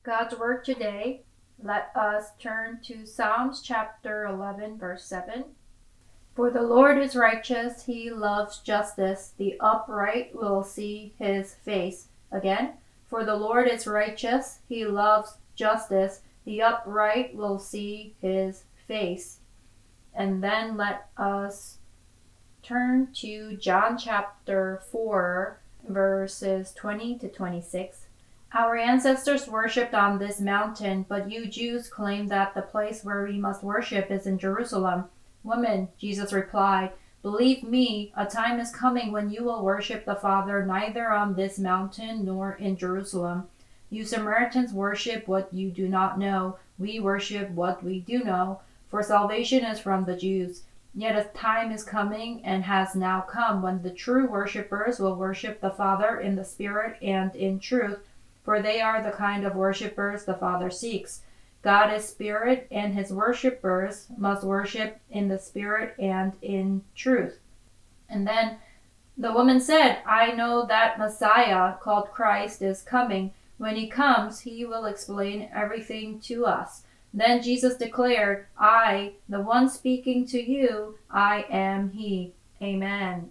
God's word today, let us turn to Psalms chapter 11, verse 7. For the Lord is righteous, he loves justice, the upright will see his face. Again, for the Lord is righteous, he loves justice, the upright will see his face. And then let us turn to John chapter 4, verses 20 to 26. Our ancestors worshipped on this mountain, but you Jews claim that the place where we must worship is in Jerusalem. Woman, Jesus replied, believe me, a time is coming when you will worship the Father neither on this mountain nor in Jerusalem. You Samaritans worship what you do not know. We worship what we do know, for salvation is from the Jews. Yet a time is coming and has now come when the true worshippers will worship the Father in the Spirit and in truth, for they are the kind of worshippers the Father seeks. God is spirit, and his worshippers must worship in the spirit and in truth. And then the woman said, I know that Messiah, called Christ, is coming. When he comes, he will explain everything to us. Then Jesus declared, I, the one speaking to you, I am he. Amen.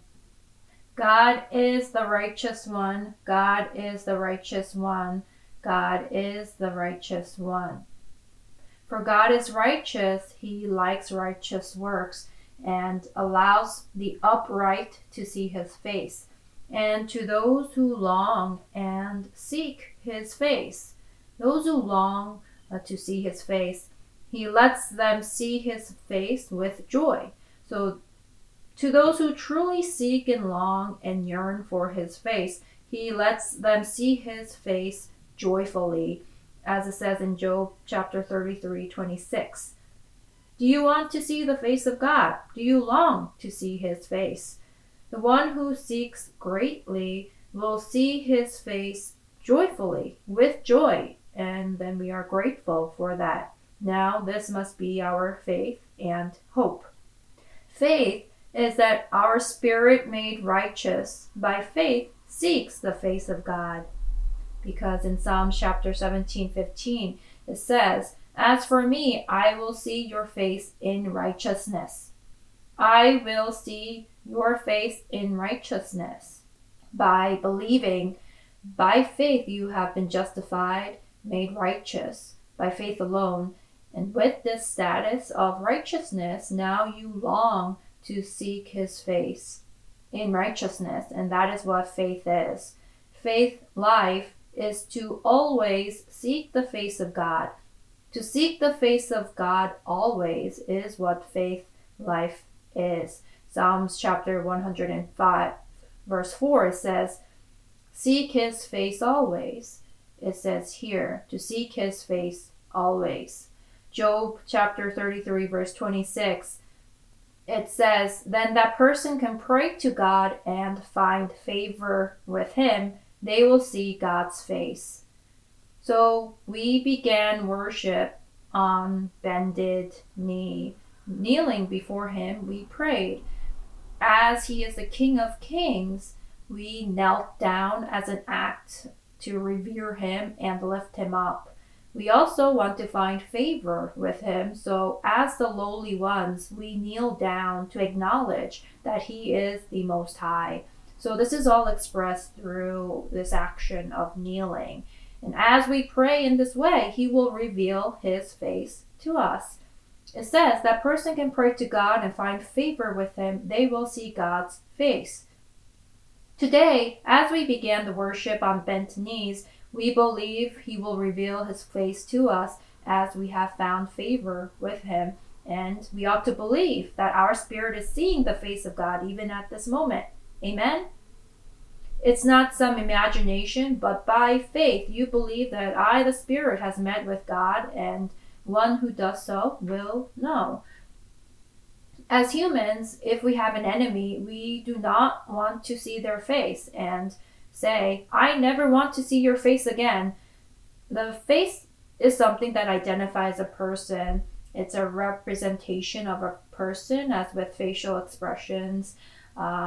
God is the righteous one. God is the righteous one. God is the righteous one. For God is righteous, he likes righteous works and allows the upright to see his face. And to those who long and seek his face, those who long to see his face, he lets them see his face with joy. So to those who truly seek and long and yearn for his face, he lets them see his face joyfully, as it says in Job chapter 33:26. Do you want to see the face of God? Do you long to see his face? The one who seeks greatly will see his face joyfully, with joy, and then we are grateful for that. Now this must be our faith and hope. Faith is that our spirit made righteous by faith seeks the face of God. Because in Psalms chapter 17:15 it says, as for me, I will see your face in righteousness. I will see your face in righteousness. By believing, by faith you have been justified, made righteous, by faith alone. And with this status of righteousness, now you long to seek his face in righteousness, and that is what faith is. Faith life is to always seek the face of God. To seek the face of God always is what faith life is. Psalms chapter 105 verse 4 it says, seek his face always. It says here, to seek his face always. Job chapter 33 verse 26, it says, then that person can pray to God and find favor with him. They will see God's face. So we began worship on bended knee. Kneeling before him, we prayed. As he is the King of Kings, we knelt down as an act to revere him and lift him up. We also want to find favor with him, so as the lowly ones, we kneel down to acknowledge that he is the Most High. So this is all expressed through this action of kneeling. And as we pray in this way, he will reveal his face to us. It says that person can pray to God and find favor with him. They will see God's face. Today, as we began the worship on bent knees, we believe he will reveal his face to us as we have found favor with him. And we ought to believe that our spirit is seeing the face of God even at this moment. Amen? It's not some imagination, but by faith you believe that I, the Spirit, has met with God, and one who does so will know. As humans, if we have an enemy, we do not want to see their face and say, I never want to see your face again. The face is something that identifies a person. It's a representation of a person, as with facial expressions.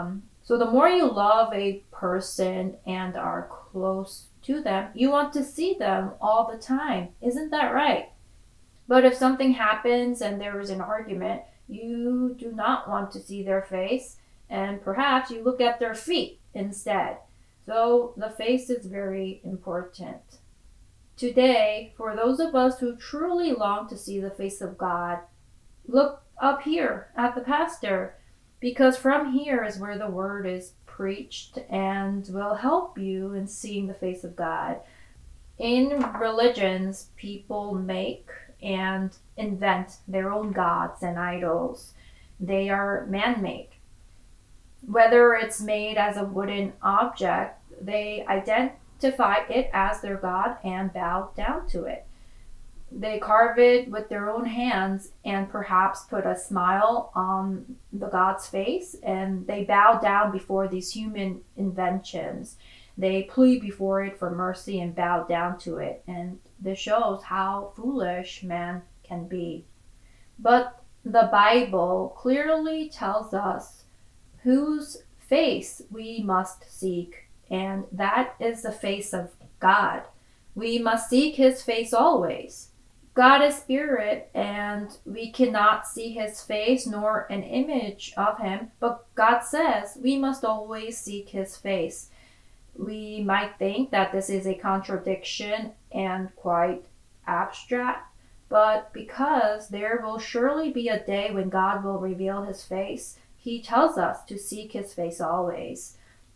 So the more you love a person and are close to them, you want to see them all the time. Isn't that right? But if something happens and there is an argument, you do not want to see their face, and perhaps you look at their feet instead. So the face is very important. Today, for those of us who truly long to see the face of God, look up here at the pastor, because from here is where the word is preached and will help you in seeing the face of God. In religions, people make and invent their own gods and idols. They are man-made. Whether it's made as a wooden object, they identify it as their god and bow down to it. They carve it with their own hands and perhaps put a smile on the god's face, and they bow down before these human inventions. They plead before it for mercy and bow down to it, and this shows how foolish man can be. But the Bible clearly tells us whose face we must seek, and that is the face of God. We must seek his face always. God is spirit, and we cannot see his face nor an image of him, but God says we must always seek his face. We might think that this is a contradiction and quite abstract, but because there will surely be a day when God will reveal his face, he tells us to seek his face always.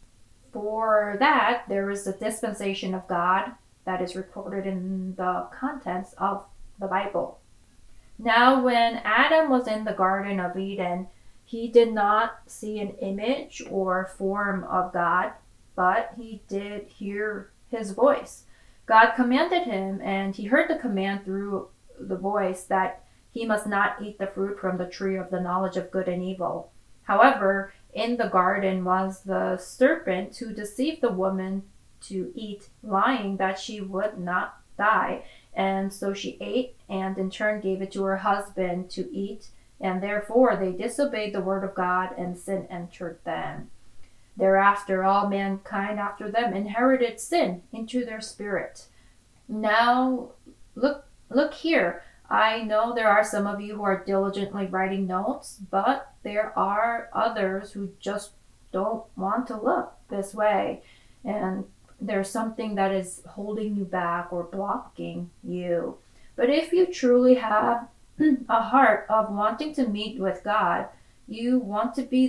For that, there is the dispensation of God that is recorded in the contents of the Bible. Now, when Adam was in the Garden of Eden, he did not see an image or form of God, but he did hear his voice. God commanded him, and he heard the command through the voice that he must not eat the fruit from the tree of the knowledge of good and evil. However, in the garden was the serpent who deceived the woman to eat, lying that she would not die. And so she ate and in turn gave it to her husband to eat, and therefore they disobeyed the word of God and sin entered them. Thereafter, all mankind after them inherited sin into their spirit. Now, look here. I know there are some of you who are diligently writing notes, but there are others who just don't want to look this way. And there's something that is holding you back or blocking you. But if you truly have a heart of wanting to meet with God, you want to be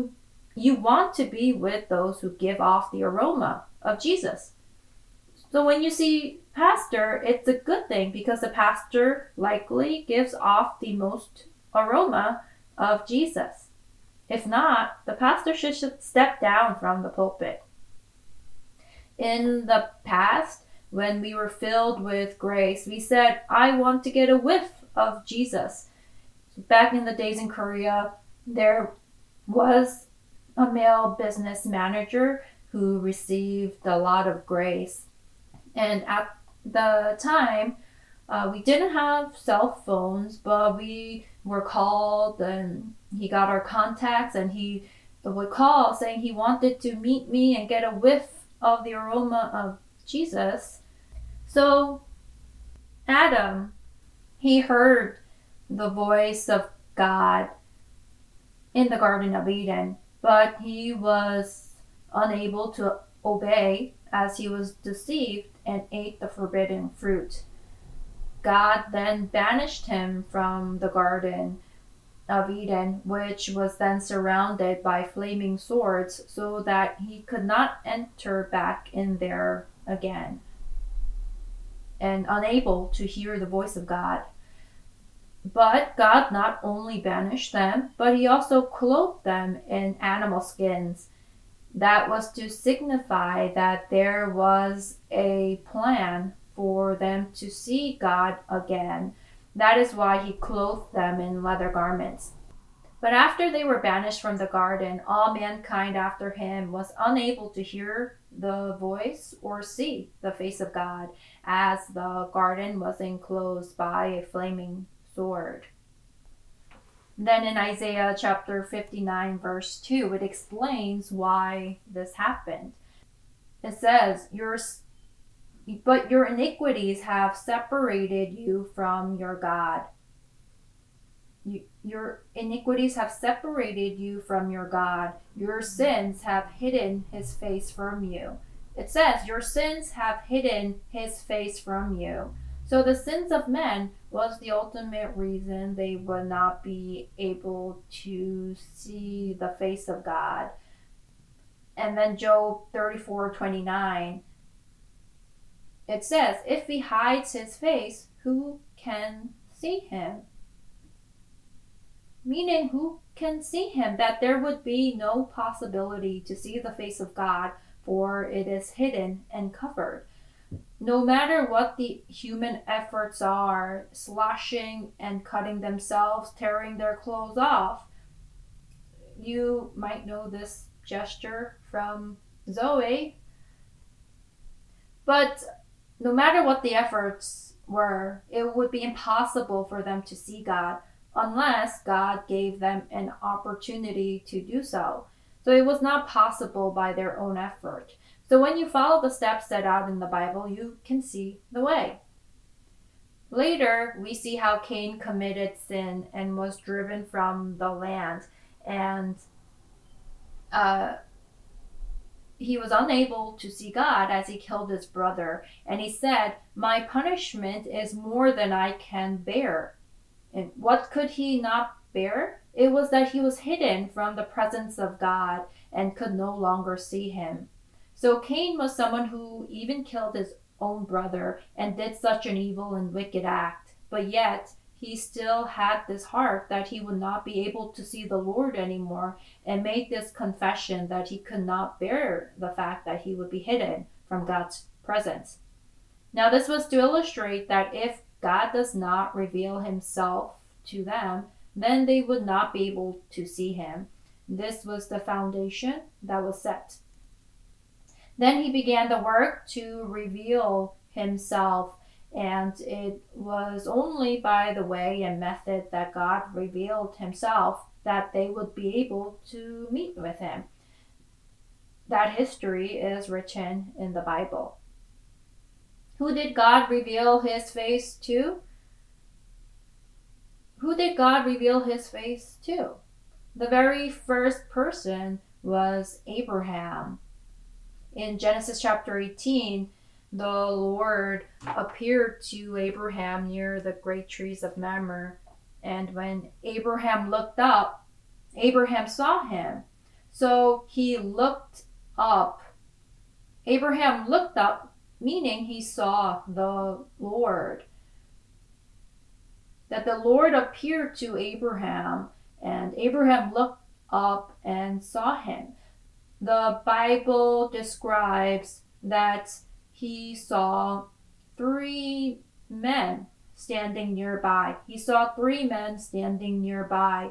with those who give off the aroma of Jesus. So when you see pastor, it's a good thing because the pastor likely gives off the most aroma of Jesus. If not, the pastor should step down from the pulpit. In the past, when we were filled with grace, we said, I want to get a whiff of Jesus. Back in the days in Korea, there was a male business manager who received a lot of grace. And at the time, we didn't have cell phones, but we were called and he got our contacts and he would call saying he wanted to meet me and get a whiff of the aroma of Jesus. So Adam, he heard the voice of God in the Garden of Eden, but he was unable to obey as he was deceived and ate the forbidden fruit. God then banished him from the Garden of Eden, which was then surrounded by flaming swords, so that he could not enter back in there again, and unable to hear the voice of God. But God not only banished them, but he also clothed them in animal skins. That was to signify that there was a plan for them to see God again. That is why he clothed them in leather garments. But after they were banished from the garden, all mankind after him was unable to hear the voice or see the face of God, as the garden was enclosed by a flaming sword. Then in Isaiah chapter 59 verse 2, it explains why this happened. It says, but your iniquities have separated you from your God. Your iniquities have separated you from your God. Your sins have hidden his face from you. It says, your sins have hidden his face from you. So the sins of men was the ultimate reason they would not be able to see the face of God. And then Job 34:29, it says, if he hides his face, who can see him? Meaning, who can see him? That there would be no possibility to see the face of God, for it is hidden and covered. No matter what the human efforts are, slashing and cutting themselves, tearing their clothes off. You might know this gesture from Zoe. But no matter what the efforts were, it would be impossible for them to see God unless God gave them an opportunity to do so. So it was not possible by their own effort. So when you follow the steps set out in the Bible, you can see the way. Later, we see how Cain committed sin and was driven from the land. And he was unable to see God as he killed his brother. And he said, my punishment is more than I can bear. And what could he not bear? It was that he was hidden from the presence of God and could no longer see him. So Cain was someone who even killed his own brother and did such an evil and wicked act. But yet, he still had this heart that he would not be able to see the Lord anymore, and made this confession that he could not bear the fact that he would be hidden from God's presence. Now, this was to illustrate that if God does not reveal himself to them, then they would not be able to see him. This was the foundation that was set. Then he began the work to reveal himself, and it was only by the way and method that God revealed himself that they would be able to meet with him. That history is written in the Bible. Who did God reveal his face to? Who did God reveal his face to? The very first person was Abraham. In Genesis chapter 18, the Lord appeared to Abraham near the great trees of Mamre. And when Abraham looked up, Abraham saw him. So he looked up. Abraham looked up, meaning he saw the Lord. That the Lord appeared to Abraham, and Abraham looked up and saw him. The Bible describes that he saw 3 men standing nearby. He saw 3 men standing nearby,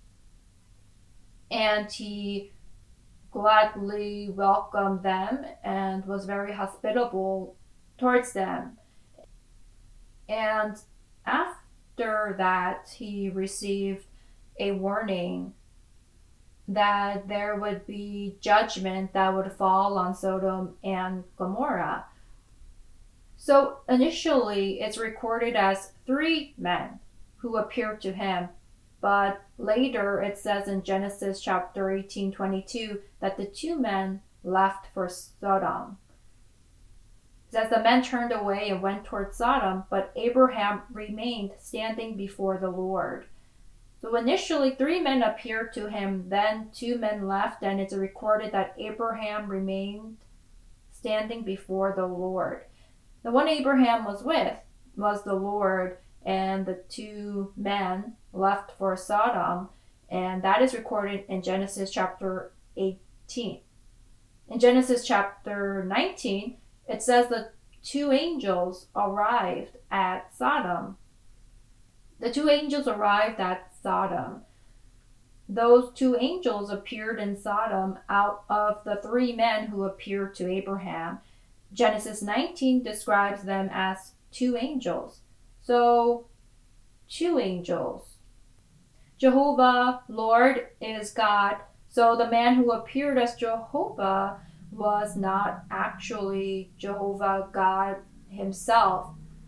and he gladly welcomed them and was very hospitable towards them. And after that, he received a warning that there would be judgment that would fall on Sodom and Gomorrah. So initially, it's recorded as 3 men who appeared to him, but later it says in Genesis chapter 18:22 that the 2 men left for Sodom. It says the men turned away and went toward Sodom, but Abraham remained standing before the Lord. So initially 3 men appeared to him, then 2 men left, and it's recorded that Abraham remained standing before the Lord. The one Abraham was with was the Lord, and the 2 men left for Sodom, and that is recorded in Genesis chapter 18. In Genesis chapter 19, it says the 2 angels arrived at Sodom. The 2 angels arrived at Sodom. Those 2 angels appeared in Sodom out of the 3 men who appeared to Abraham. Genesis 19 describes them as 2 angels. So, 2 angels. Jehovah, Lord, is God. So the man who appeared as Jehovah was not actually Jehovah God himself,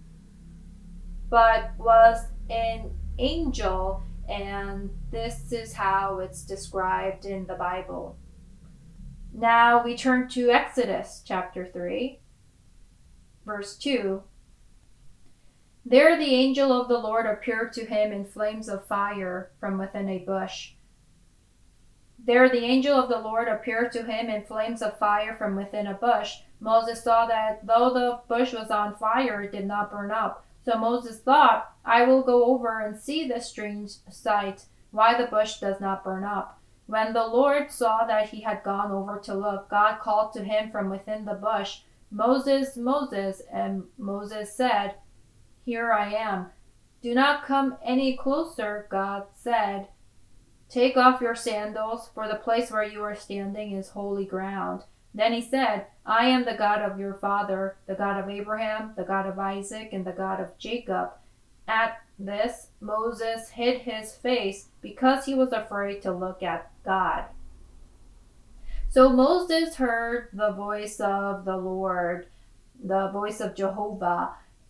but was an angel, and this is how it's described in the Bible. Now we turn to Exodus chapter 3, verse 2. There the angel of the Lord appeared to him in flames of fire from within a bush. There the angel of the Lord appeared to him in flames of fire from within a bush. Moses saw that though the bush was on fire, it did not burn up. So Moses thought, I will go over and see this strange sight, why the bush does not burn up. When the Lord saw that he had gone over to look, God called to him from within the bush, Moses, Moses, and Moses said, Here I am. Do not come any closer, God said. Take off your sandals, for the place where you are standing is holy ground. Then he said, I am the God of your father, the God of Abraham, the God of Isaac, and the God of Jacob. At this, Moses hid his face because he was afraid to look at God. So Moses heard the voice of the Lord, the voice of Jehovah,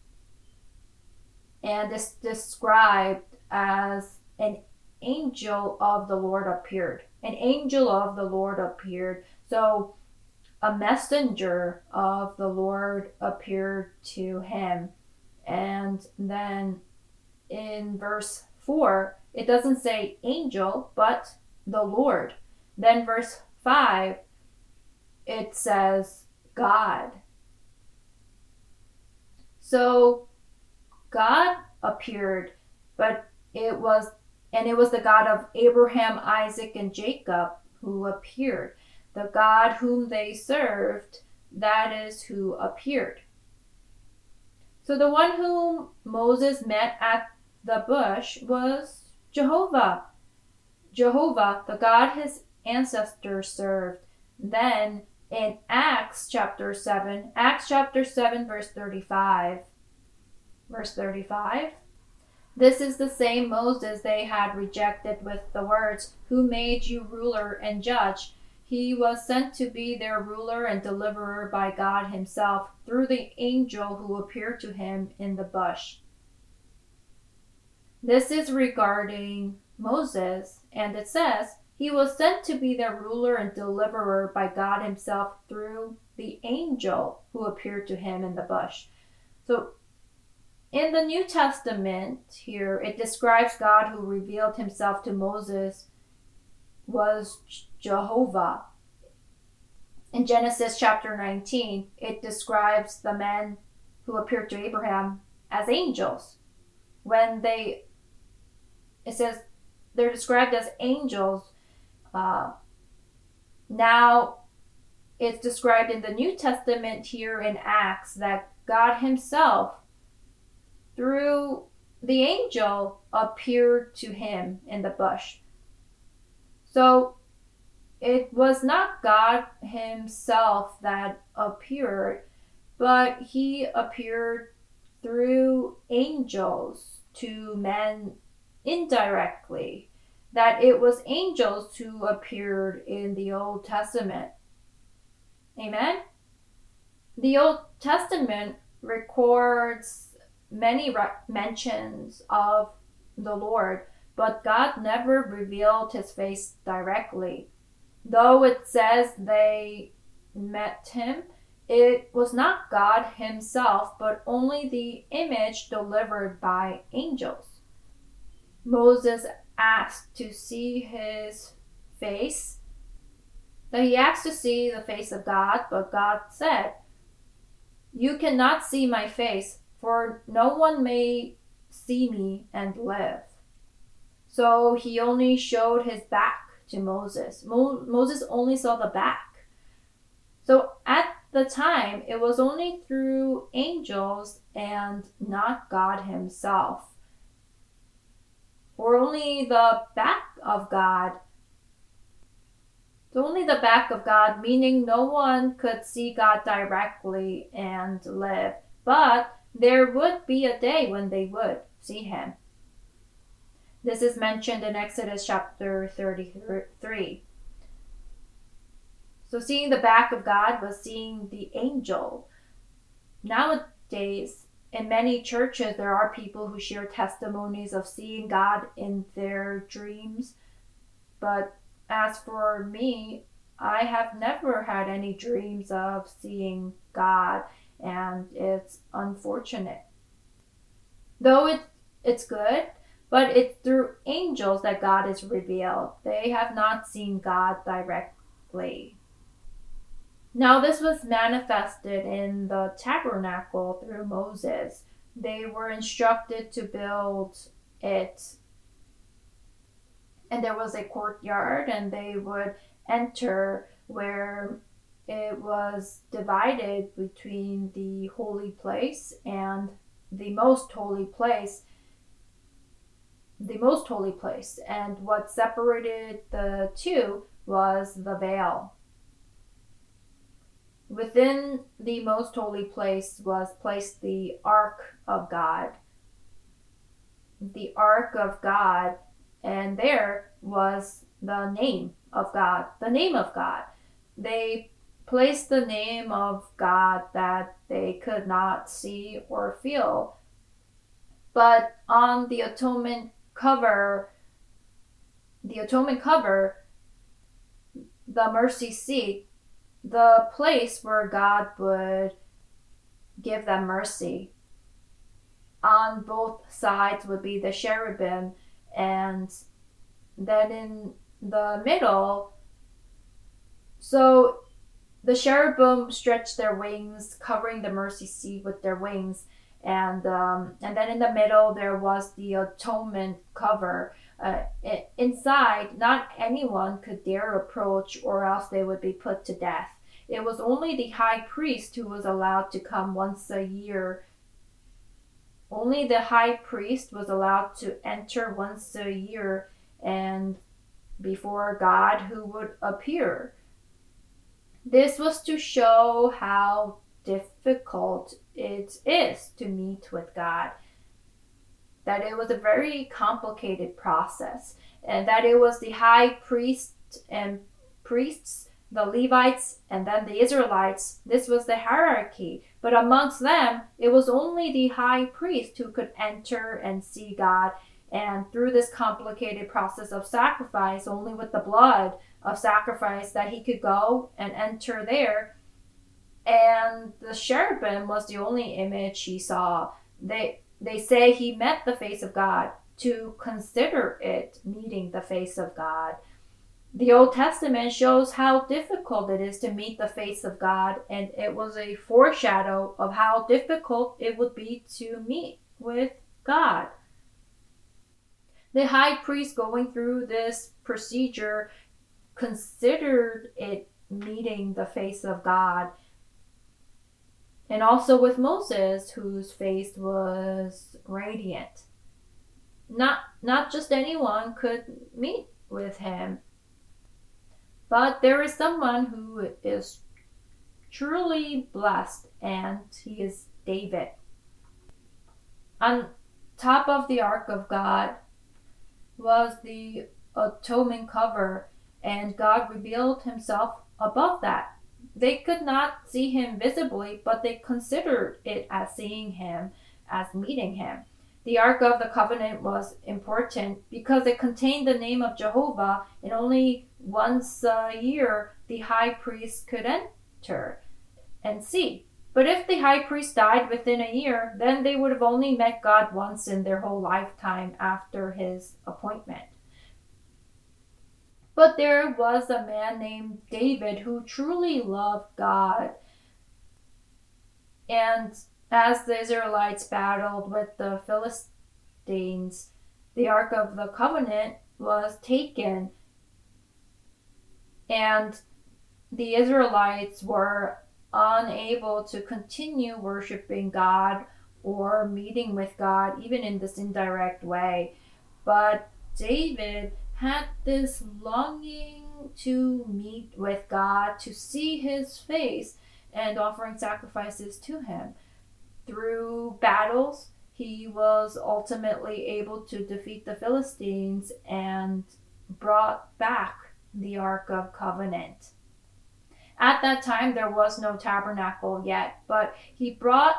and it's described as an angel of the Lord appeared. An angel of the Lord appeared. So a messenger of the Lord appeared to him. And then in verse 4, it doesn't say angel, but the Lord. Then verse 5, it says God. So God appeared, but it was the God of Abraham, Isaac, and Jacob who appeared. The God whom they served, that is who appeared. So the one whom Moses met at the bush was Jehovah. Jehovah, the God his ancestors served. Then in Acts chapter 7 verse 35. Verse 35. This is the same Moses they had rejected with the words, Who made you ruler and judge? He was sent to be their ruler and deliverer by God himself through the angel who appeared to him in the bush. This is regarding Moses, and it says, he was sent to be their ruler and deliverer by God himself through the angel who appeared to him in the bush. So in the New Testament here, it describes God who revealed himself to Moses was Jehovah. In Genesis chapter 19, it describes the men who appeared to Abraham as angels. It says they're described as angels. Now, it's described in the New Testament here in Acts that God himself, through the angel, appeared to him in the bush. So it was not God himself that appeared, but he appeared through angels to men indirectly. That it was angels who appeared in the Old Testament. Amen? The Old Testament records many mentions of the Lord, but God never revealed his face directly. Though it says they met him, it was not God himself, but only the image delivered by angels. Moses asked to see his face. So he asked to see the face of God, but God said, You cannot see my face, for no one may see me and live. So he only showed his back to Moses. Moses only saw the back. So at the time, it was only through angels and not God himself, or only the back of God. So only the back of God, meaning no one could see God directly and live. But there would be a day when they would see him. This is mentioned in Exodus chapter 33. So seeing the back of God was seeing the angel. Nowadays, in many churches, there are people who share testimonies of seeing God in their dreams. But as for me, I have never had any dreams of seeing God, and it's unfortunate. Though it's good, but it's through angels that God is revealed. They have not seen God directly. Now, this was manifested in the tabernacle through Moses. They were instructed to build it, and there was a courtyard, and they would enter where it was divided between the holy place and the most holy place. And what separated the two was the veil. Within the most holy place was placed the Ark of God. The Ark of God, and there was the name of God. The name of God. They placed the name of God that they could not see or feel. But on the atonement cover, the mercy seat, the place where God would give them mercy. On both sides would be the cherubim, and then in the middle, so the cherubim stretched their wings, covering the mercy seat with their wings, and then in the middle there was the atonement cover. Inside, not anyone could dare approach, or else they would be put to death. It was only the high priest who was allowed to come once a year. Only the high priest was allowed to enter once a year and before God, who would appear. This was to show how difficult it is to meet with God. That it was a very complicated process, and that it was the high priest and priests, the Levites, and then the Israelites. This was the hierarchy. But amongst them, it was only the high priest who could enter and see God. And through this complicated process of sacrifice, only with the blood of sacrifice, that he could go and enter there. And the cherubim was the only image he saw. They say he met the face of God, to consider it meeting the face of God. The Old Testament shows how difficult it is to meet the face of God, and it was a foreshadow of how difficult it would be to meet with God. The high priest, going through this procedure, considered it meeting the face of God. And also with Moses, whose face was radiant. Not just anyone could meet with him. But there is someone who is truly blessed, and he is David. On top of the Ark of God was the atonement cover, and God revealed himself above that. They could not see him visibly, but they considered it as seeing him, as meeting him. The Ark of the Covenant was important because it contained the name of Jehovah, and only once a year the high priest could enter and see. But if the high priest died within a year, then they would have only met God once in their whole lifetime after his appointment. But there was a man named David who truly loved God. And as the Israelites battled with the Philistines, the Ark of the Covenant was taken. And the Israelites were unable to continue worshiping God or meeting with God, even in this indirect way. But David had this longing to meet with God, to see his face, and offering sacrifices to him. Through battles, he was ultimately able to defeat the Philistines and brought back the Ark of Covenant. At that time, there was no tabernacle yet, but he brought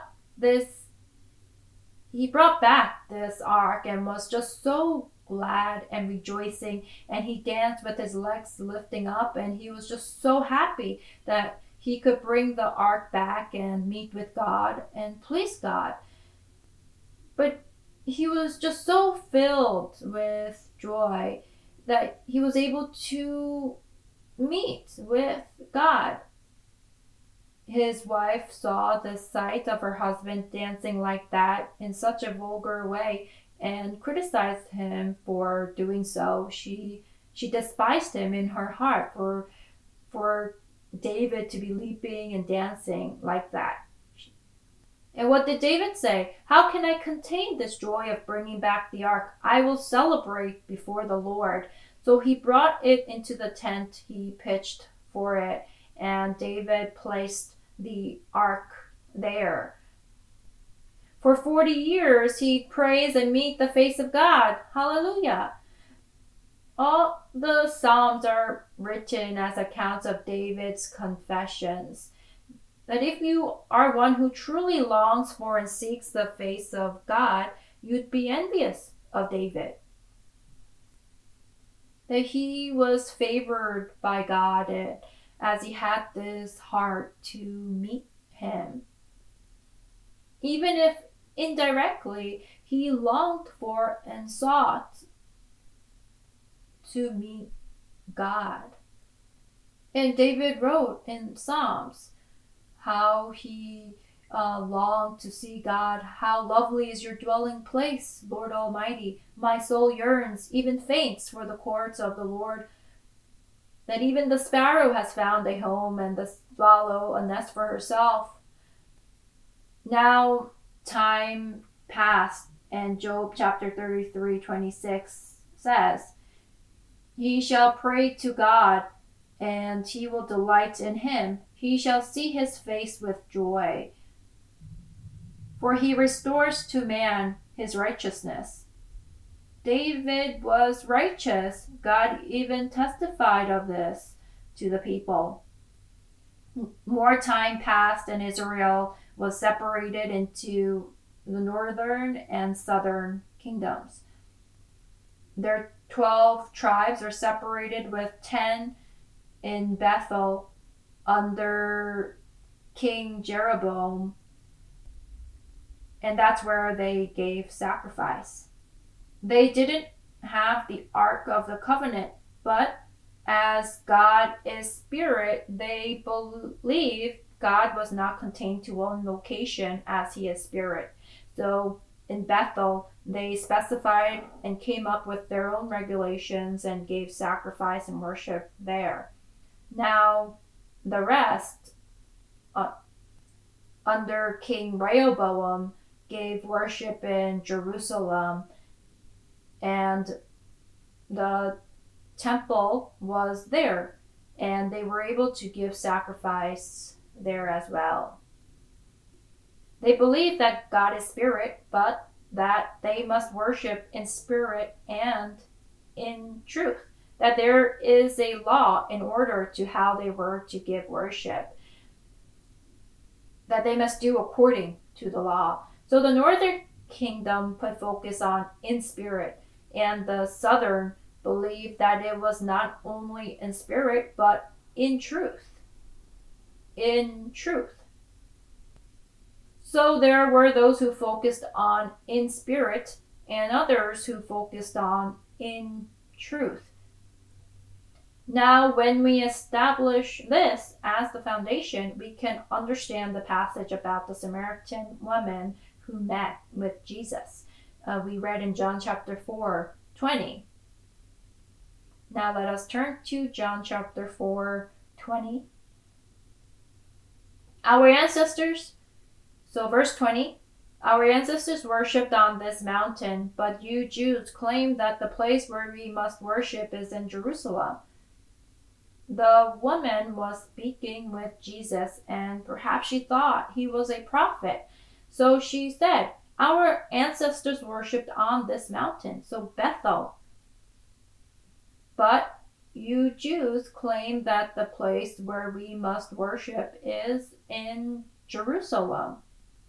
back this ark and was just so glad and rejoicing, and he danced with his legs lifting up, and he was just so happy that he could bring the ark back and meet with God and please God. But he was just so filled with joy that he was able to meet with God. His wife saw the sight of her husband dancing like that in such a vulgar way and criticized him for doing so. She despised him in her heart for David to be leaping and dancing like that. And what did David say? How can I contain this joy of bringing back the ark? I will celebrate before the Lord. So he brought it into the tent he pitched for it, and David placed the ark there. For 40 years he prays and meet the face of God. Hallelujah. All the Psalms are written as accounts of David's confessions. That if you are one who truly longs for and seeks the face of God, you'd be envious of David. That he was favored by God as he had this heart to meet him. Even if indirectly he longed for and sought to meet God. And David wrote in Psalms how he longed to see God. How lovely is your dwelling place, Lord Almighty. My soul yearns, even faints for the courts of the Lord. That even the sparrow has found a home and the swallow a nest for herself. Now time passed, and Job chapter 33:26 says, He shall pray to God, and he will delight in him. He shall see his face with joy. For he restores to man his righteousness. David was righteous. God even testified of this to the people. More time passed, and Israel was separated into the northern and southern kingdoms. Their 12 tribes are separated, with 10 in Bethel under King Jeroboam, and that's where they gave sacrifice. They didn't have the Ark of the Covenant, but as God is spirit, they believe God was not contained to one location as he is spirit. So in Bethel, they specified and came up with their own regulations and gave sacrifice and worship there. Now, the rest, under King Rehoboam, gave worship in Jerusalem, and the temple was there, and they were able to give sacrifice there as well. They believe that God is spirit, but that they must worship in spirit and in truth. That there is a law in order to how they were to give worship. That they must do according to the law. So the northern kingdom put focus on in spirit, and the southern believed that it was not only in spirit, but in truth. In truth. So there were those who focused on in spirit, and others who focused on in truth. Now, when we establish this as the foundation, we can understand the passage about the Samaritan woman who met with Jesus. We read in John chapter 4:20. Now let us turn to John chapter 4:20. Our ancestors, so verse 20, our ancestors worshipped on this mountain, but you Jews claim that the place where we must worship is in Jerusalem. The woman was speaking with Jesus, and perhaps she thought he was a prophet. So she said, Our ancestors worshipped on this mountain, so Bethel. But you Jews claim that the place where we must worship is in Jerusalem.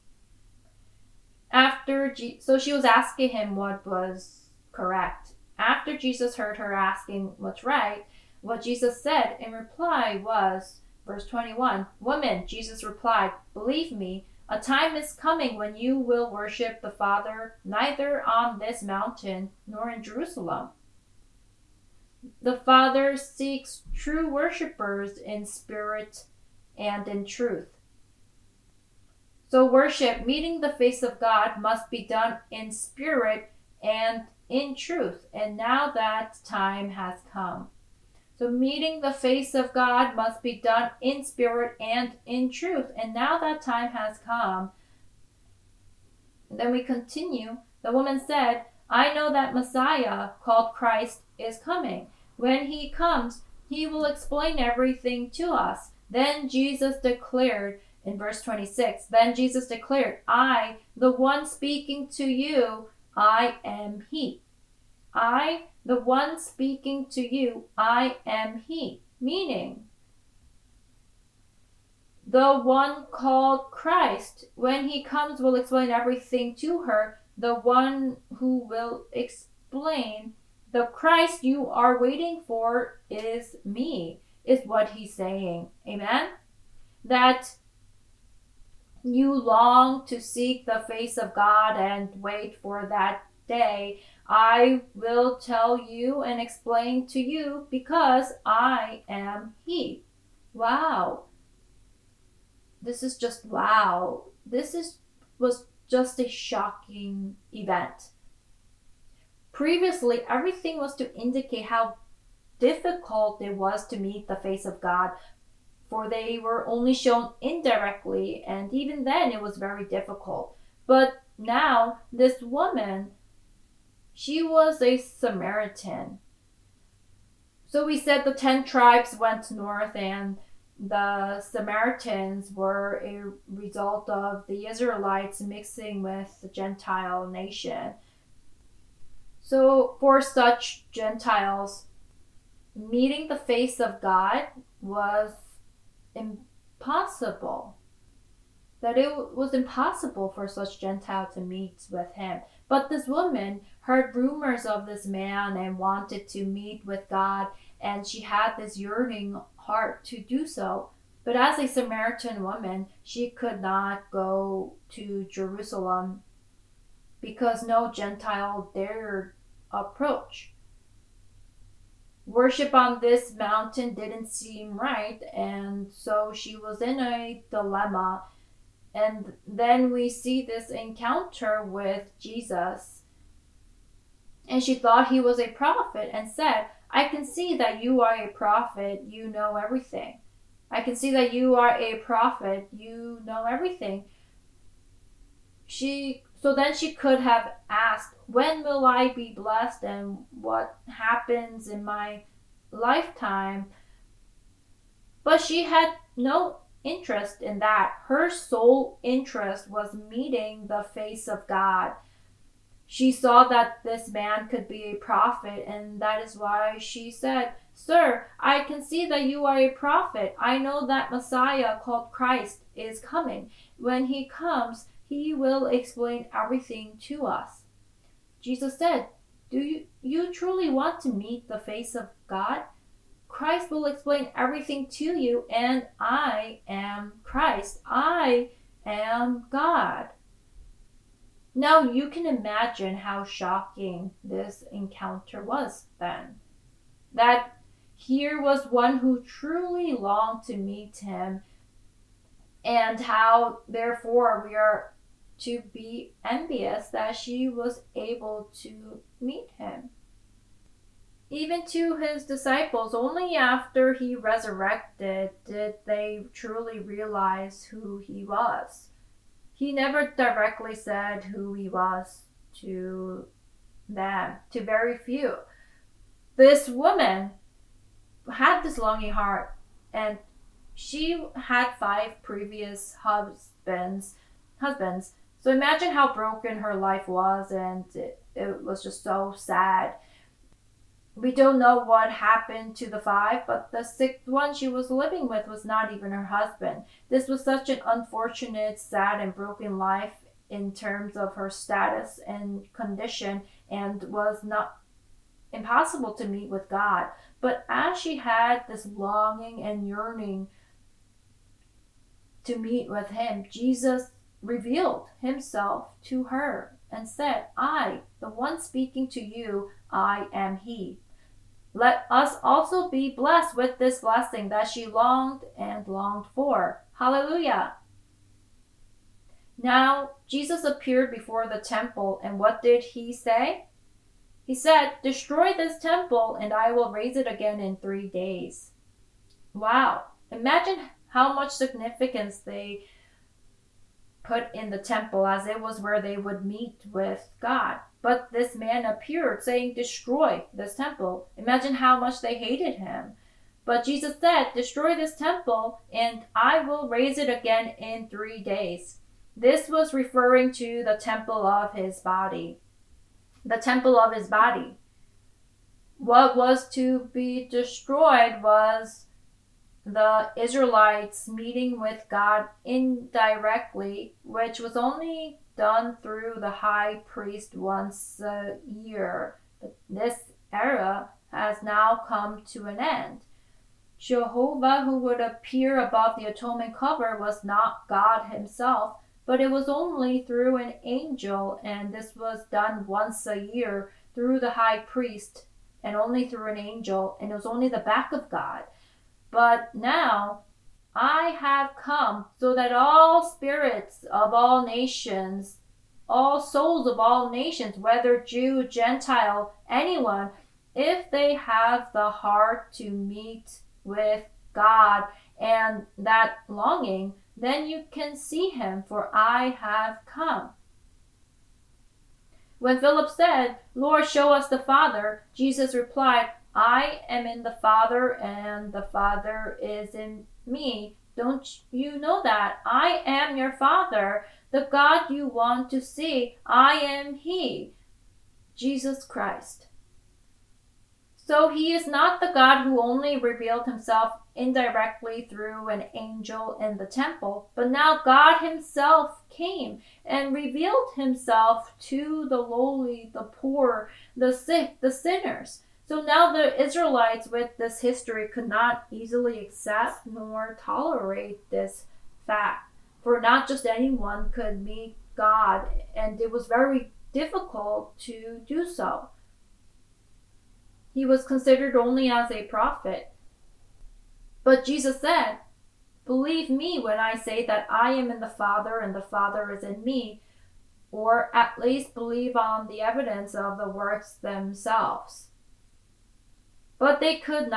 So she was asking him what was correct. After Jesus heard her asking what's right, what Jesus said in reply was, verse 21, "Woman," Jesus replied, "believe me, a time is coming when you will worship the Father neither on this mountain nor in Jerusalem. The Father seeks true worshipers in spirit and in truth." So worship, meeting the face of God, must be done in spirit and in truth. And now that time has come. So meeting the face of God must be done in spirit and in truth. And now that time has come. And then we continue. The woman said, "I know that Messiah, called Christ, is coming. When he comes, he will explain everything to us." Then Jesus declared, in verse 26, then Jesus declared, "I, the one speaking to you, I am he." I, the one speaking to you, I am he. Meaning, the one called Christ, when he comes, will explain everything to her. The one who will explain, the Christ you are waiting for is me, is what he's saying. Amen? That you long to seek the face of God and wait for that day. I will tell you and explain to you because I am he. Wow. This is just wow. Was just a shocking event. Previously, everything was to indicate how difficult it was to meet the face of God, for they were only shown indirectly, and even then it was very difficult. But now, this woman, she was a Samaritan. So we said the 10 tribes went north, and the Samaritans were a result of the Israelites mixing with the Gentile nation. So for such Gentiles, meeting the face of God was impossible. That it was impossible for such Gentile to meet with him. But this woman heard rumors of this man and wanted to meet with God, and she had this yearning heart to do so. But as a Samaritan woman, she could not go to Jerusalem because no Gentile dared approach. Worship on this mountain didn't seem right, and so she was in a dilemma. And then we see this encounter with Jesus. And she thought he was a prophet and said, "I can see that you are a prophet. You know everything. I can see that you are a prophet. You know everything." So then she could have asked, "When will I be blessed and what happens in my lifetime?" But she had no interest in that. Her sole interest was meeting the face of God. She saw that this man could be a prophet, and that is why she said, "Sir, I can see that you are a prophet. I know that Messiah called Christ is coming. When he comes, he will explain everything to us." Jesus said, "Do you truly want to meet the face of God? Christ will explain everything to you, and I am Christ. I am God." Now you can imagine how shocking this encounter was then. That here was one who truly longed to meet him, and how therefore we are to be envious that she was able to meet him. Even to his disciples, only after he resurrected did they truly realize who he was. He never directly said who he was to them, to very few. This woman had this longing heart, and she had 5 previous husbands, So imagine how broken her life was, and it was just so sad. We don't know what happened to the five, but the sixth one she was living with was not even her husband. This was such an unfortunate, sad, and broken life in terms of her status and condition, and was not impossible to meet with God. But as she had this longing and yearning to meet with him, Jesus revealed himself to her and said, I, the one speaking to you, I am he. Let us also be blessed with this blessing that she longed and longed for. Hallelujah. Now, Jesus appeared before the temple, and what did he say? He said, destroy this temple, and I will raise it again in 3 days. Wow. Imagine how much significance they put in the temple, as it was where they would meet with God. But this man appeared saying, destroy this temple. Imagine how much they hated him. But Jesus said, destroy this temple, and I will raise it again in 3 days. This was referring to the temple of his body. The temple of his body. What was to be destroyed was the Israelites meeting with God indirectly, which was only done through the high priest once a year. But this era has now come to an end. Jehovah, who would appear above the atonement cover, was not God himself, but it was only through an angel, and this was done once a year through the high priest, and only through an angel, and it was only the back of God. But now I have come so that all spirits of all nations, all souls of all nations, whether Jew, Gentile, anyone, if they have the heart to meet with God and that longing, then you can see him, for I have come. When Philip said, Lord, show us the Father, Jesus replied, I am in the Father, and the Father is in me. Don't you know that? I am your Father, the God you want to see. I am He, Jesus Christ. So he is not the God who only revealed himself indirectly through an angel in the temple, but now God himself came and revealed himself to the lowly, the poor, the sick, the sinners. So now the Israelites with this history could not easily accept nor tolerate this fact, for not just anyone could meet God, and it was very difficult to do so. He was considered only as a prophet. But Jesus said, believe me when I say that I am in the Father and the Father is in me, or at least believe on the evidence of the works themselves. But they couldn't.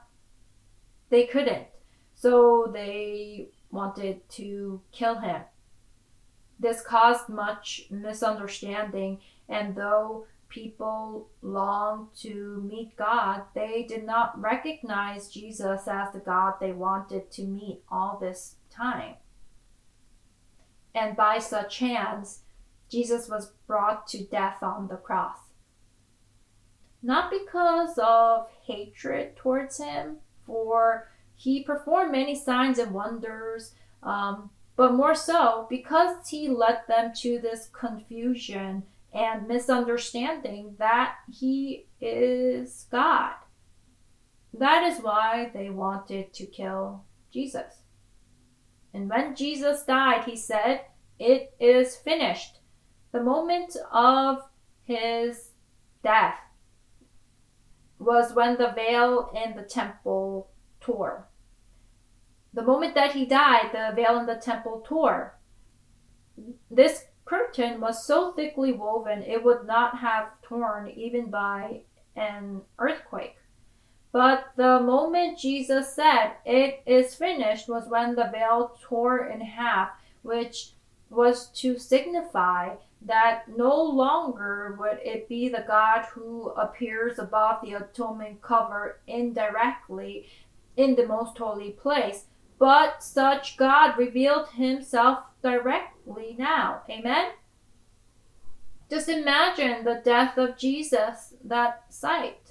So they wanted to kill him. This caused much misunderstanding, and though people longed to meet God, they did not recognize Jesus as the God they wanted to meet all this time. And by such hands, Jesus was brought to death on the cross. Not because of hatred towards him, for he performed many signs and wonders, but more so because he led them to this confusion and misunderstanding that he is God. That is why they wanted to kill Jesus. And when Jesus died, he said, it is finished. The moment of his death was when the veil in the temple tore. The moment that he died, the veil in the temple tore. This curtain was so thickly woven it would not have torn even by an earthquake. But the moment Jesus said, it is finished, was when the veil tore in half, which was to signify that no longer would it be the God who appears above the atonement cover indirectly in the most holy place, but such God revealed himself directly now. Amen? Just imagine the death of Jesus, that sight.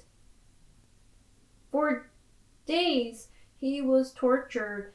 For days he was tortured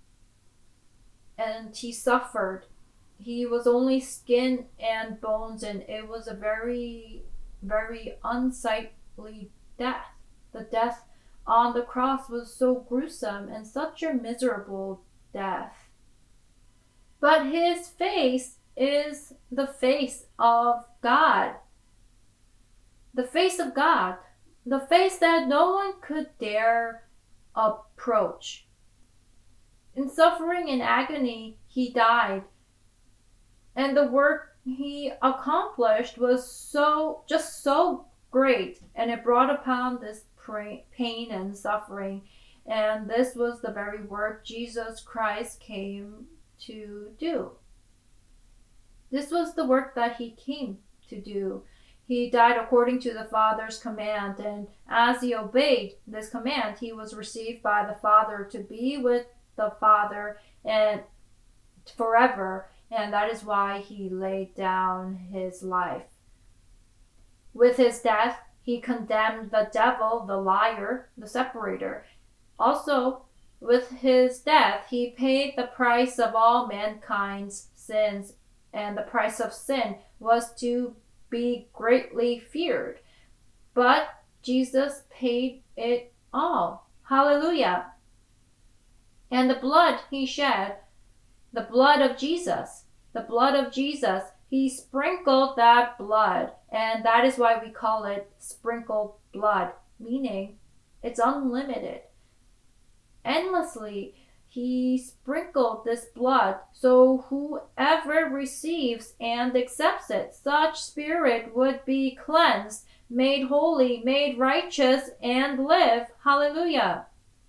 and he suffered. He was only skin and bones, and it was a very, very unsightly death. The death on the cross was so gruesome and such a miserable death. But his face is the face of God. The face of God. The face that no one could dare approach. In suffering and agony, he died. And the work he accomplished was just so great. And it brought upon this pain and suffering. And this was the very work Jesus Christ came to do. This was the work that he came to do. He died according to the Father's command, and as he obeyed this command, he was received by the Father to be with the Father and forever, and that is why he laid down his life. With his death, he condemned the devil, the liar, the separator. Also, with his death, he paid the price of all mankind's sins, and the price of sin was to be greatly feared. But Jesus paid it all. Hallelujah. And the blood he shed, the blood of Jesus, he sprinkled that blood. And that is why we call it sprinkled blood, meaning it's unlimited. Endlessly, he sprinkled this blood, so whoever receives and accepts it, such spirit would be cleansed, made holy, made righteous, and live. Hallelujah.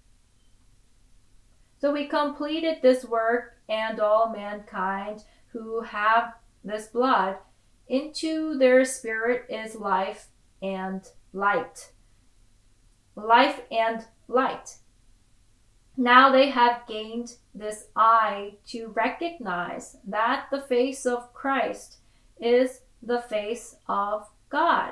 So we completed this work, and all mankind who have this blood, into their spirit is life and light. Life and light. Now they have gained this eye to recognize that the face of Christ is the face of God.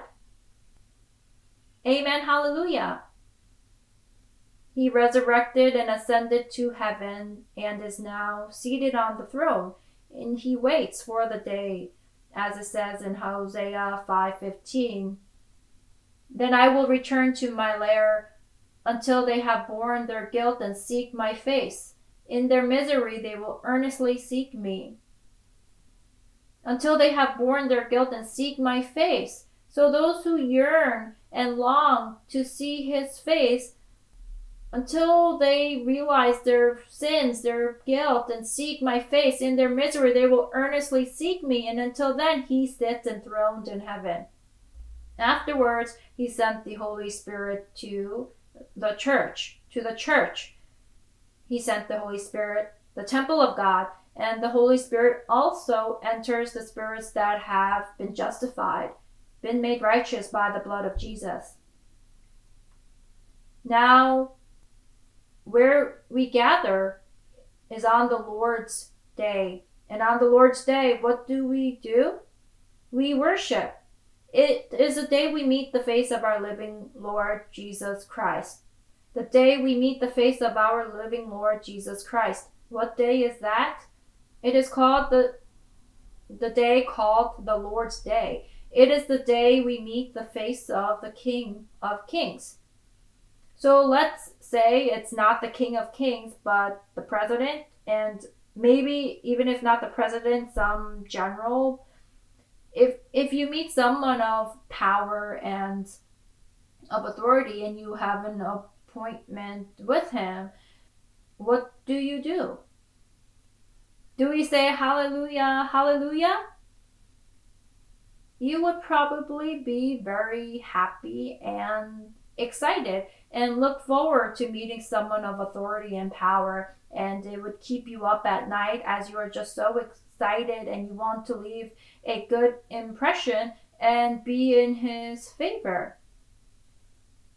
Amen. Hallelujah. He resurrected and ascended to heaven and is now seated on the throne, and he waits for the day, as it says in Hosea 5:15. Then I will return to my lair until they have borne their guilt and seek my face. In their misery they will earnestly seek me. Until they have borne their guilt and seek my face. So those who yearn and long to see his face, until they realize their sins, their guilt, and seek my face, in their misery they will earnestly seek me, and until then he sits enthroned in heaven. Afterwards, he sent the Holy Spirit to the church. He sent the Holy Spirit, the temple of God, and the Holy Spirit also enters the spirits that have been justified, been made righteous by the blood of Jesus. Now, where we gather is on the Lord's day. And on the Lord's day, what do? We worship. It is the day we meet the face of our living Lord Jesus Christ. The day we meet the face of our living Lord Jesus Christ. What day is that? It is called the day called the Lord's Day. It is the day we meet the face of the King of Kings. So let's say it's not the King of Kings, but the president, and maybe even if not the president, some general. If you meet someone of power and of authority and you have an appointment with him, what do? Do we say hallelujah, hallelujah? You would probably be very happy and excited and look forward to meeting someone of authority and power, and it would keep you up at night as you are just so excited and you want to leave a good impression and be in his favor.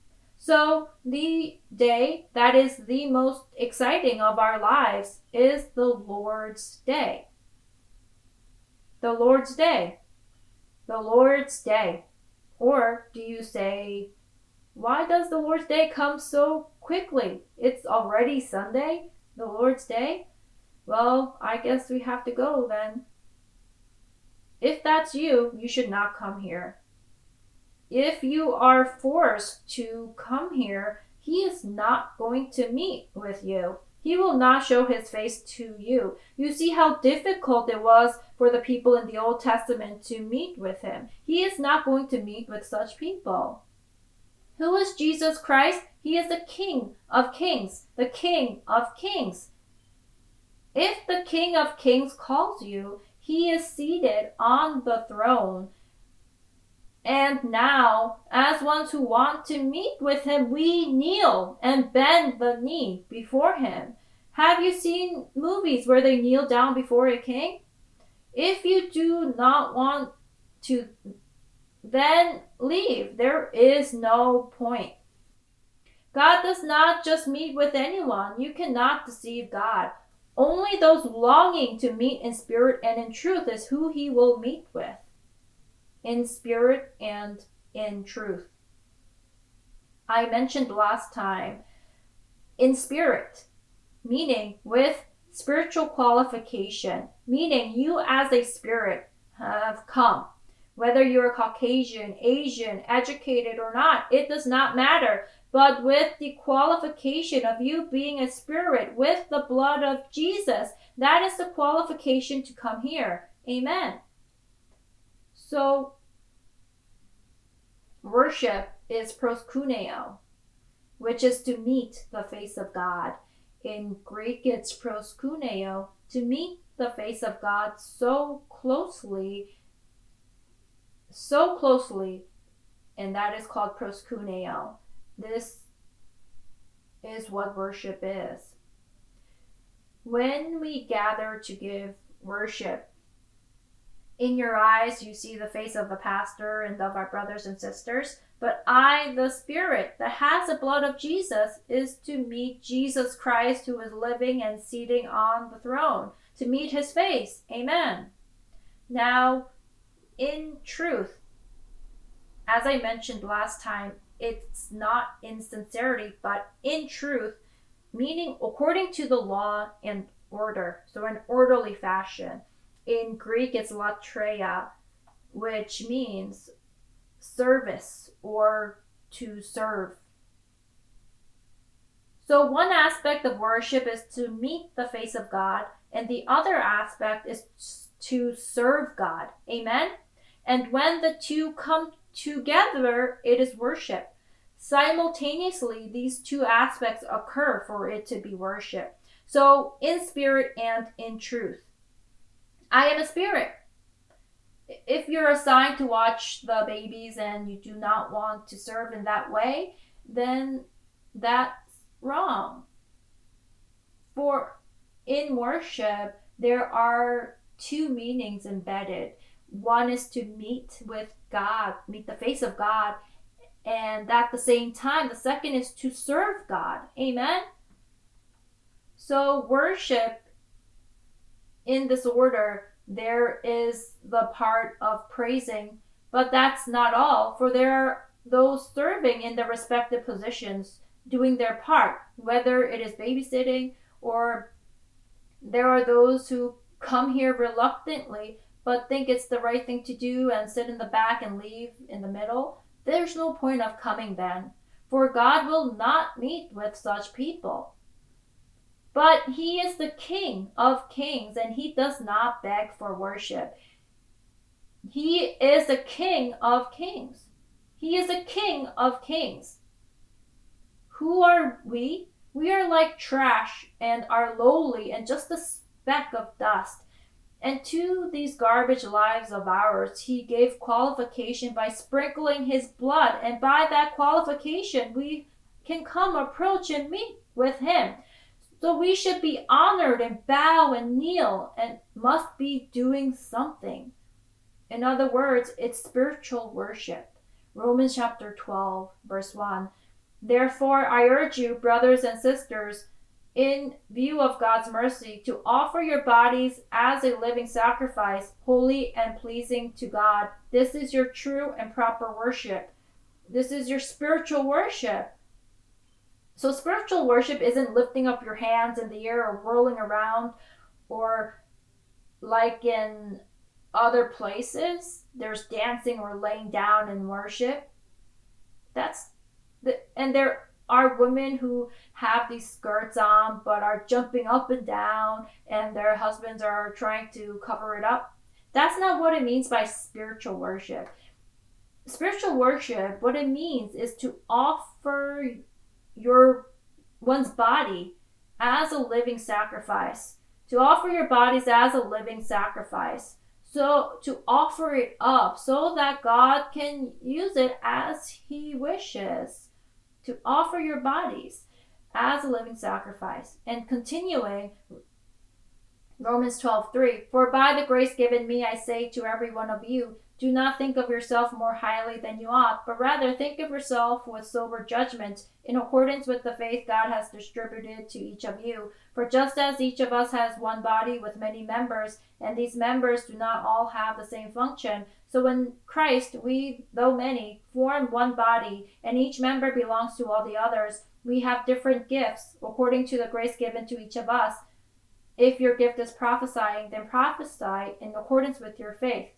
So the day that is the most exciting of our lives is the Lord's Day. The Lord's Day. The Lord's Day. Or do you say, why does the Lord's Day come so quickly? It's already Sunday, the Lord's Day? Well, I guess we have to go then. If that's you, you should not come here. If you are forced to come here, he is not going to meet with you. He will not show his face to you. You see how difficult it was for the people in the Old Testament to meet with him. He is not going to meet with such people. Who is Jesus Christ? He is the King of Kings, the King of Kings. If the King of Kings calls you, he is seated on the throne. And now, as ones who want to meet with him, we kneel and bend the knee before him. Have you seen movies where they kneel down before a king? If you do not want to, then leave. There is no point. God does not just meet with anyone. You cannot deceive God. Only those longing to meet in spirit and in truth is who he will meet with. In spirit and in truth. I mentioned last time, in spirit, meaning with spiritual qualification, meaning you as a spirit have come. Whether you're Caucasian, Asian, educated or not, it does not matter. But with the qualification of you being a spirit with the blood of Jesus, that is the qualification to come here. Amen. So, worship is proskuneo, which is to meet the face of God. In Greek, it's proskuneo, to meet the face of God so closely, and that is called proskuneo. This is what worship is. When we gather to give worship, in your eyes you see the face of the pastor and of our brothers and sisters, but I, the Spirit that has the blood of Jesus, is to meet Jesus Christ who is living and seating on the throne, to meet his face. Amen. Now, in truth, as I mentioned last time, it's not in sincerity, but in truth, meaning according to the law and order, so in orderly fashion. In Greek, it's latreia, which means service or to serve. So one aspect of worship is to meet the face of God, and the other aspect is to serve God. Amen? And when the two come together, it is worship. Simultaneously, these two aspects occur for it to be worship. So in spirit and in truth. I am a spirit. If you're assigned to watch the babies and you do not want to serve in that way, then that's wrong. For in worship, there are two meanings embedded. One is to meet with God, meet the face of God, and at the same time, the second is to serve God. Amen? So worship, in this order, there is the part of praising, but that's not all, for there are those serving in their respective positions, doing their part, whether it is babysitting or there are those who come here reluctantly but think it's the right thing to do and sit in the back and leave in the middle. There's no point of coming then, for God will not meet with such people. But he is the King of Kings, and he does not beg for worship. He is the King of Kings. He is the King of Kings. Who are we? We are like trash and are lowly and just a speck of dust. And to these garbage lives of ours, he gave qualification by sprinkling his blood. And by that qualification, we can come approach and meet with him. So we should be honored and bow and kneel and must be doing something. In other words, it's spiritual worship. Romans chapter 12, verse 1. Therefore, I urge you, brothers and sisters, in view of God's mercy, to offer your bodies as a living sacrifice, holy and pleasing to God. This is your true and proper worship. This is your spiritual worship. So spiritual worship isn't lifting up your hands in the air or whirling around, or like in other places, there's dancing or laying down in worship. And there are women who have these skirts on but are jumping up and down, and their husbands are trying to cover it up. That's not what it means by spiritual worship. Spiritual worship, what it means is to offer one's body as a living sacrifice. To offer your bodies as a living sacrifice. So to offer it up so that God can use it as He wishes. To offer your bodies as a living sacrifice. And continuing, Romans 12:3, for by the grace given me I say to every one of you, do not think of yourself more highly than you ought, but rather think of yourself with sober judgment, in accordance with the faith God has distributed to each of you. For just as each of us has one body with many members, and these members do not all have the same function, so in Christ we, though many, form one body, and each member belongs to all the others. We have different gifts, according to the grace given to each of us. If your gift is prophesying, then prophesy in accordance with your faith.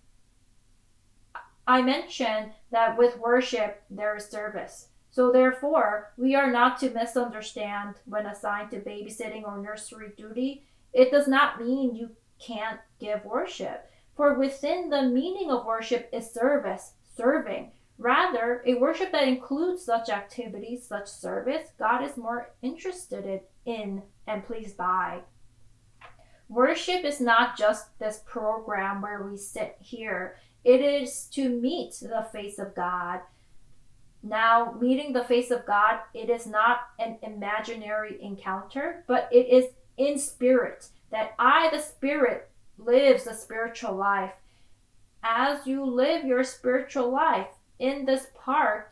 I mentioned that with worship there is service. So therefore, we are not to misunderstand when assigned to babysitting or nursery duty. It does not mean you can't give worship. For within the meaning of worship is service, serving. Rather, a worship that includes such activities, such service, God is more interested in and pleased by. Worship is not just this program where we sit here. It is to meet the face of God. Now, meeting the face of God, it is not an imaginary encounter, but it is in spirit, that the Spirit, lives a spiritual life. As you live your spiritual life in this part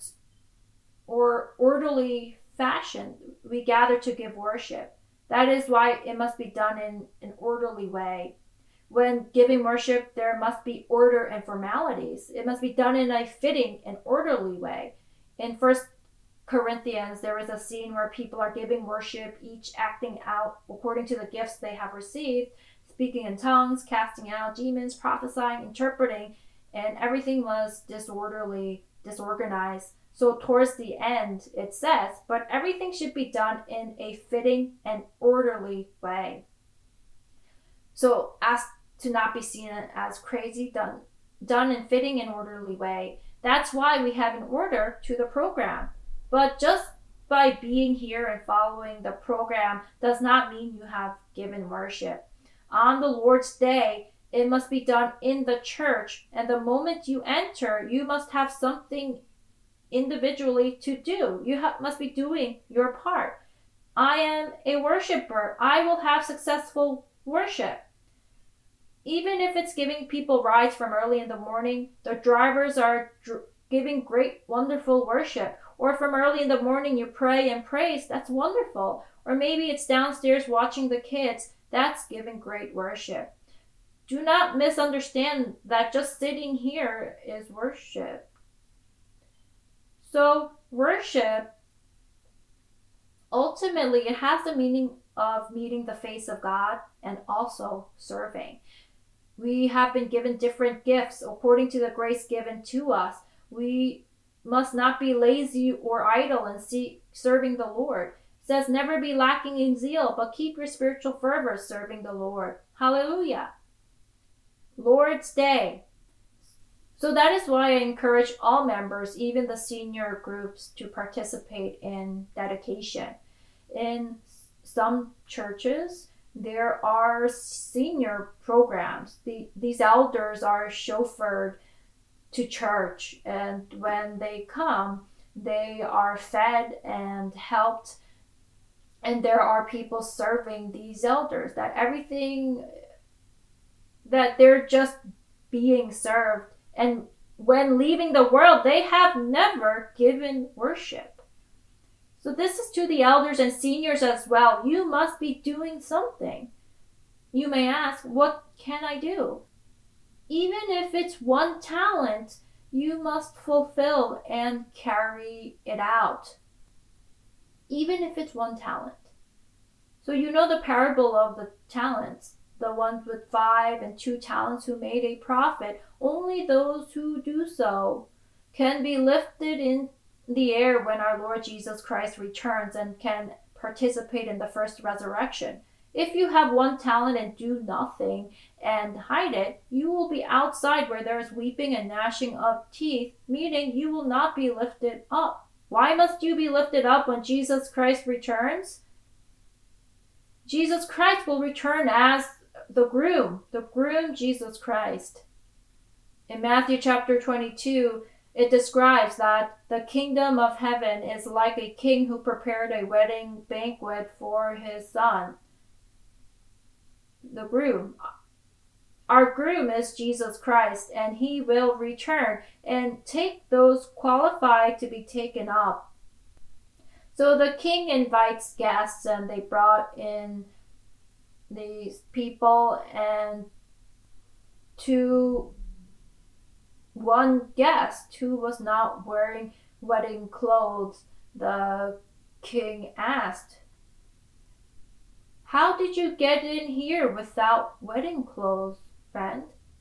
or orderly fashion, we gather to give worship. That is why it must be done in an orderly way. When giving worship, there must be order and formalities. It must be done in a fitting and orderly way. In 1 Corinthians, there is a scene where people are giving worship, each acting out according to the gifts they have received, speaking in tongues, casting out demons, prophesying, interpreting, and everything was disorganized. So towards the end, it says, but everything should be done in a fitting and orderly way. So as to not be seen as crazy, done in fitting and orderly way. That's why we have an order to the program. But just by being here and following the program does not mean you have given worship. On the Lord's Day, it must be done in the church, and the moment you enter, you must have something individually to do. You must be doing your part. I am a worshiper. I will have successful worship. Even if it's giving people rides from early in the morning, the drivers are giving great, wonderful worship. Or from early in the morning you pray and praise, that's wonderful. Or maybe it's downstairs watching the kids, that's giving great worship. Do not misunderstand that just sitting here is worship. So worship, ultimately, it has the meaning of meeting the face of God and also serving. We have been given different gifts according to the grace given to us. We must not be lazy or idle in serving the Lord. It says, never be lacking in zeal, but keep your spiritual fervor serving the Lord. Hallelujah. Lord's Day. So that is why I encourage all members, even the senior groups, to participate in dedication. In some churches, there are senior programs. These elders are chauffeured to church, and when they come, they are fed and helped, and there are people serving these elders, that they're just being served. And when leaving the world, they have never given worship. So this is to the elders and seniors as well. You must be doing something. You may ask, what can I do? Even if it's one talent, you must fulfill and carry it out. Even if it's one talent. So you know the parable of the talents, the ones with 5 and 2 talents who made a profit. Only those who do so can be lifted in the air when our Lord Jesus Christ returns and can participate in the first resurrection. If you have 1 talent and do nothing and hide it, you will be outside where there is weeping and gnashing of teeth, meaning you will not be lifted up. Why must you be lifted up when Jesus Christ returns? Jesus Christ will return as the groom Jesus Christ. In Matthew chapter 22, it describes that the kingdom of heaven is like a king who prepared a wedding banquet for his son. The groom. Our groom is Jesus Christ, and he will return and take those qualified to be taken up. So the king invites guests, and they brought in these people, and to one guest who was not wearing wedding clothes, the king asked, "How did you get in here without wedding clothes, friend?"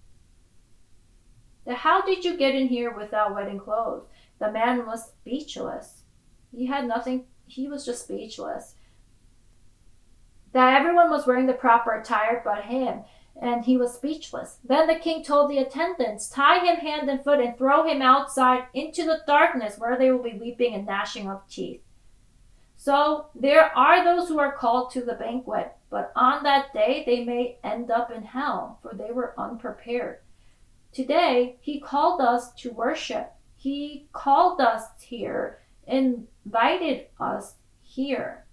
How did you get in here without wedding clothes? The man was speechless. He had nothing, he was just speechless. That everyone was wearing the proper attire but him, and he was speechless. Then the king told the attendants, "Tie him hand and foot and throw him outside into the darkness where they will be weeping and gnashing of teeth." So there are those who are called to the banquet, but on that day they may end up in hell, for they were unprepared. Today, he called us to worship. He called us here, invited us here.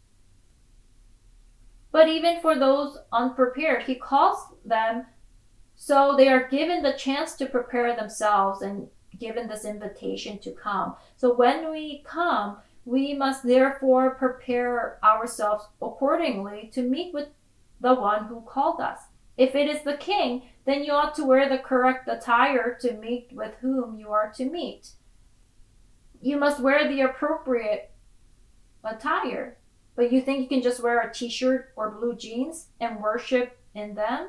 But even for those unprepared, he calls them so they are given the chance to prepare themselves and given this invitation to come. So when we come, we must therefore prepare ourselves accordingly to meet with the one who called us. If it is the king, then you ought to wear the correct attire to meet with whom you are to meet. You must wear the appropriate attire. But you think you can just wear a t-shirt or blue jeans and worship in them?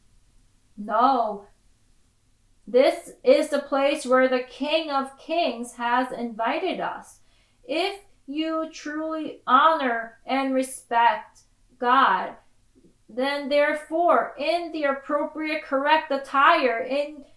No. This is the place where the King of Kings has invited us. If you truly honor and respect God, then therefore in the appropriate correct attire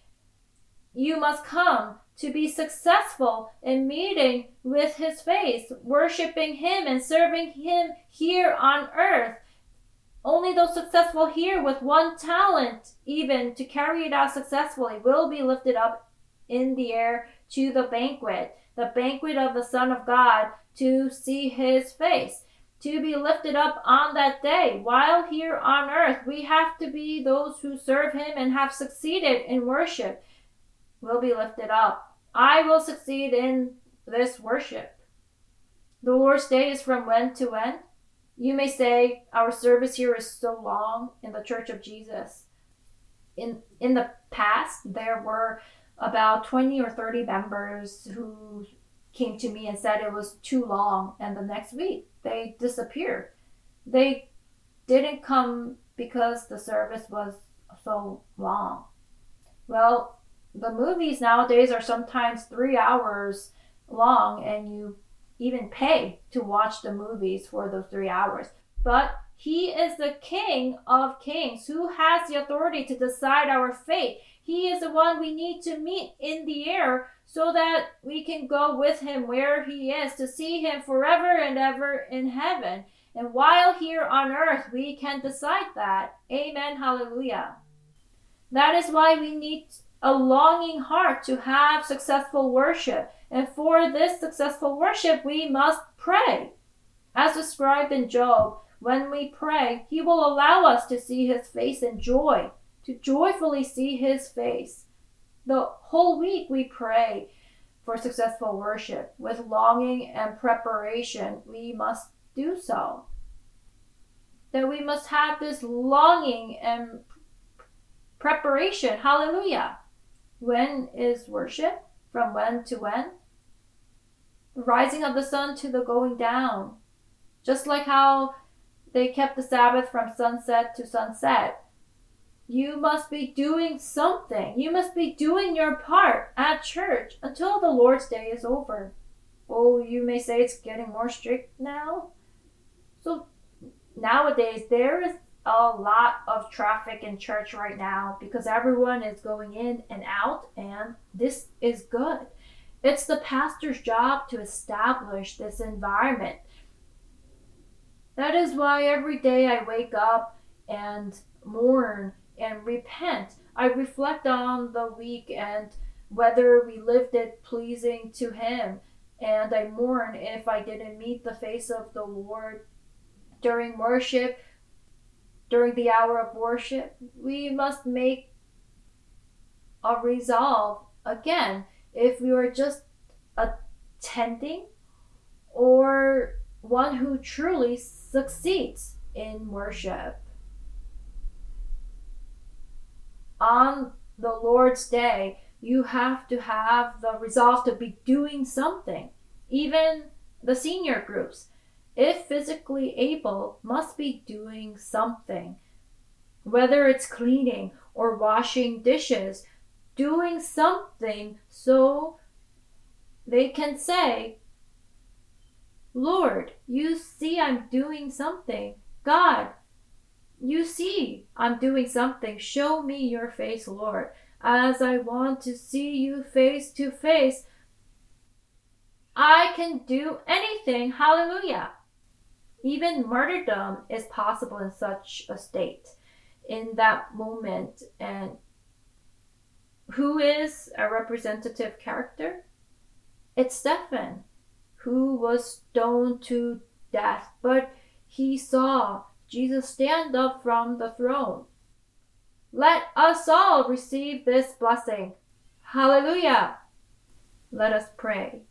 you must come to be successful in meeting with his face, worshiping him and serving him here on earth. Only those successful here with 1 talent even to carry it out successfully will be lifted up in the air to the banquet of the Son of God, to see his face, to be lifted up on that day. While here on earth, we have to be those who serve him and have succeeded in worship will be lifted up. I will succeed in this worship. The Lord's Day is from when to when? You may say, our service here is so long in the Church of Jesus. In the past, there were about 20 or 30 members who came to me and said it was too long, and the next week they disappeared. They didn't come because the service was so long. Well, the movies nowadays are sometimes 3 hours long, and you even pay to watch the movies for those 3 hours. But he is the King of Kings who has the authority to decide our fate. He is the one we need to meet in the air so that we can go with him where he is, to see him forever and ever in heaven. And while here on earth, we can decide that. Amen. Hallelujah. That is why we need a longing heart to have successful worship. And for this successful worship, we must pray. As described in Job, when we pray, he will allow us to see his face in joy, to joyfully see his face. The whole week we pray. for successful worship. With longing and preparation, we must do so. That we must have this longing and preparation. Hallelujah. When is worship? From when to when? The rising of the sun to the going down. Just like how they kept the Sabbath from sunset to sunset. You must be doing something. You must be doing your part at church until the Lord's Day is over. Oh, you may say it's getting more strict now. So nowadays, there is a lot of traffic in church right now because everyone is going in and out, and this is good. It's the pastor's job to establish this environment. That is why every day I wake up and mourn and repent. I reflect on the week and whether we lived it pleasing to Him. And I mourn if I didn't meet the face of the Lord during worship, during the hour of worship. We must make a resolve again if we are just attending or one who truly succeeds in worship. On the Lord's Day, you have to have the resolve to be doing something. Even the senior groups, if physically able, must be doing something. Whether it's cleaning or washing dishes, doing something so they can say, Lord, you see I'm doing something. God, you see I'm doing something. Show me your face, Lord, as I want to see you face to face. I can do anything. Hallelujah. Even martyrdom is possible in such a state, in that moment. And who is a representative character? It's Stephen, who was stoned to death, but he saw Jesus stand up from the throne. Let us all receive this blessing. Hallelujah. Let us pray.